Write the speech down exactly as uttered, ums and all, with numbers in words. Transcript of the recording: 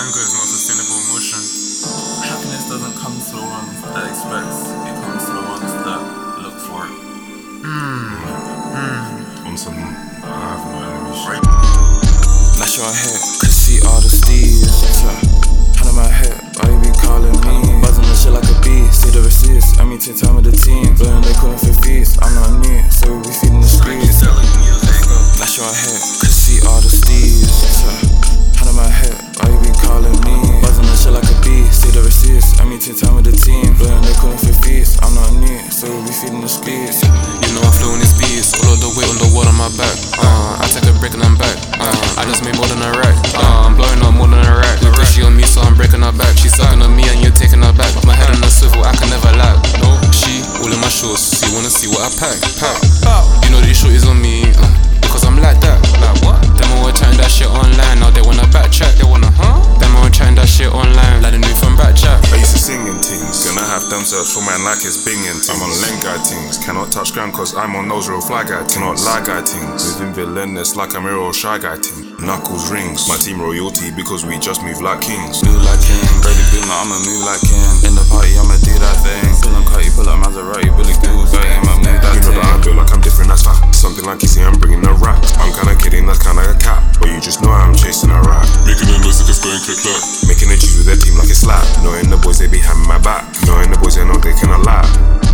Anger is not sustainable emotion. Happiness doesn't come to the ones that expect, it comes to the ones that look for it. On some, I have no enemies. Flash your head, could see all the steeds. Hand on my head, why you be calling me? Buzzing the shit like a bee, see the receipts. I meet to time with the team, blowing they calling for fees. I'm not new, so we be feeding the streets. Flash your head, could see all the steeds. Hand on my head, why you be calling me? Buzzing the shit like a bee, see the receipts. I meet to time with the team, blowing they calling for fees. I'm not new, so we be feeding the streets. You know I flew in these beats, all of the weight on the wall on my back. Uh, I take a break and I'm back. Uh, I just made more than a rack. Uh, I'm blowing up more than a rack. Look, she on me, so I'm breaking her back. She's sucking on me and you're taking her back. My head on the swivel, I can never lag. No, she all in my shorts. She wanna see what I pack. Pack. You know these shorties on me, uh, because I'm like that. Like what? Them all were chatting that shit online. Now they wanna backtrack. They wanna huh? Them all were chatting that shit online. Like the new from Backchat. I used to sing in things, gonna have them search for man like it's binging. I'm on lane guy things, cannot touch ground cause I'm on those real fly guy things. Cannot lie guy things, living villainous like I'm a real shy guy thing. Knuckles rings, my team royalty because we just move like kings. Move like king, ready beam like I'ma move like king. In the party I'ma do that thing. Pull on cutty, pull up Maserati, Billy Goose, I I'ma move that You know thing. that I feel like I'm different, that's fact. Something like you see, I'm bringing the rap. I'm kinda kidding, that's kinda a cap. But you just know I'm chasing a rap. Making a noise like it's going click clack. Making a cheese with their team like it's slap. Knowing the boys, they be having my back. Knowing the boys, they know they cannot lie.